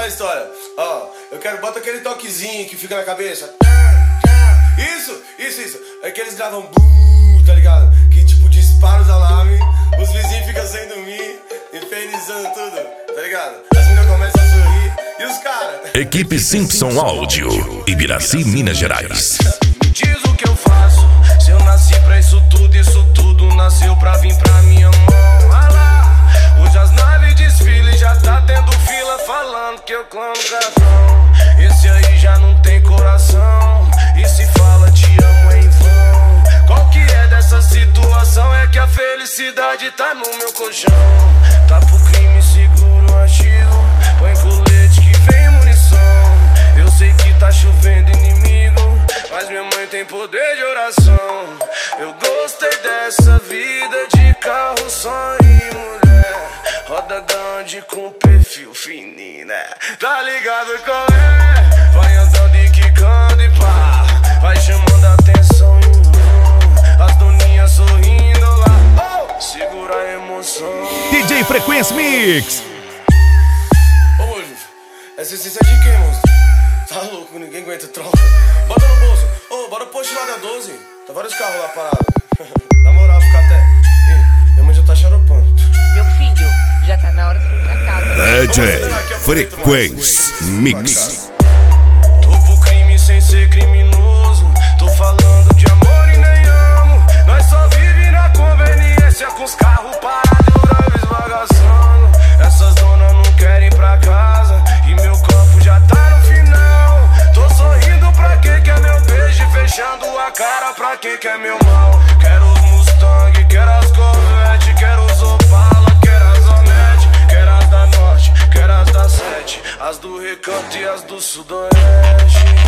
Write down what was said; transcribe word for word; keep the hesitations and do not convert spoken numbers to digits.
a história. Ó, eu quero, bota aquele toquezinho que fica na cabeça. Isso, isso, isso. É que eles gravam bum, tá ligado? Que tipo dispara os alarmes, os vizinhos ficam sem dormir, infernizando tudo, tá ligado? As meninas começam a sorrir e os caras. Equipe Simpson Áudio, Ibiraci, Minas Gerais. Me diz o que eu faço. Se eu nasci pra isso tudo, isso tudo nasceu pra vir pra minha mão. Ah lá, hoje as naves desfilam, já tá tendo fila falando que eu clamo cartão. Esse aí já não tem coração, e se fala te amo é em vão. Qual que é dessa situação? É que a felicidade tá no meu colchão. Tá pro crime, seguro o artigo, põe colete que vem munição. Eu sei que tá chovendo inimigo, mas minha mãe tem poder de oração. Eu gostei dessa vida de carro, sonho e mulher. Roda grande com perfil fininho, né? Tá ligado qual é? Vai andando e quicando e pá, vai chamando a atenção e um, as doninhas sorrindo lá. Oh, segura a emoção. D J Frequência Mix. Ô, moço, essa essência é de quem, moço? Tá louco, ninguém aguenta troca. Bota no bolso. Ô, oh, bora post lá da doze. Tá vários carros lá parados. Na moral, fica até. Ih, minha mãe já tá xaropando. Meu filho, já tá na hora de ir pra casa. D J Frequência Mix. Tô pro crime sem ser criminoso. Tô falando de amor e nem amo. Nós só vive na conveniência, com os carros parados, drive esbagaçando. Essas donas não querem ir pra casa e meu copo já tá no final. Tô sorrindo pra quem quer meu beijo e fechando a cara pra quem quer meu mal. Quero os Mustang, quero as Corvette, quero os Opala, quero as Onete, quero as da Norte, quero as da Sete, as do Recanto e as do Sudoeste.